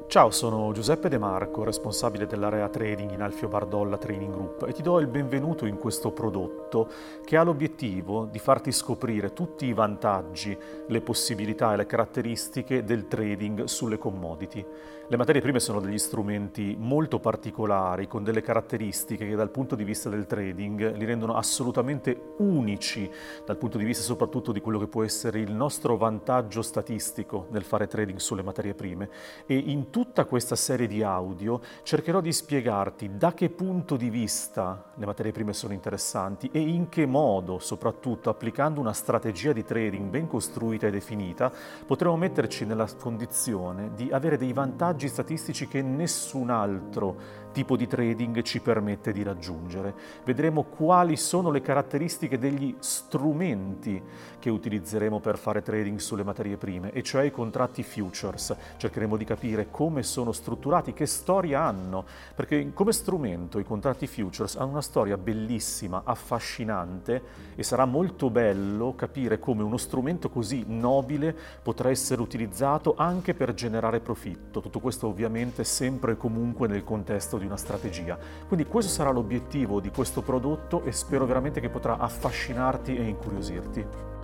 Ciao, sono Giuseppe De Marco, responsabile dell'area trading in Alfio Bardolla Training Group e ti do il benvenuto in questo prodotto che ha l'obiettivo di farti scoprire tutti i vantaggi, le possibilità e le caratteristiche del trading sulle commodity. Le materie prime sono degli strumenti molto particolari, con delle caratteristiche che dal punto di vista del trading li rendono assolutamente unici, dal punto di vista soprattutto di quello che può essere il nostro vantaggio statistico nel fare trading sulle materie prime. E in tutta questa serie di audio cercherò di spiegarti da che punto di vista le materie prime sono interessanti e in che modo, soprattutto applicando una strategia di trading ben costruita e definita, potremo metterci nella condizione di avere dei vantaggi statistici che nessun altro tipo di trading ci permette di raggiungere. Vedremo quali sono le caratteristiche degli strumenti che utilizzeremo per fare trading sulle materie prime, e cioè i contratti futures. Cercheremo di capire come sono strutturati, che storia hanno, perché come strumento i contratti futures hanno una storia bellissima, affascinante, e sarà molto bello capire come uno strumento così nobile potrà essere utilizzato anche per generare profitto. Tutto questo ovviamente sempre e comunque nel contesto di una strategia. Quindi questo sarà l'obiettivo di questo prodotto e spero veramente che potrà affascinarti e incuriosirti.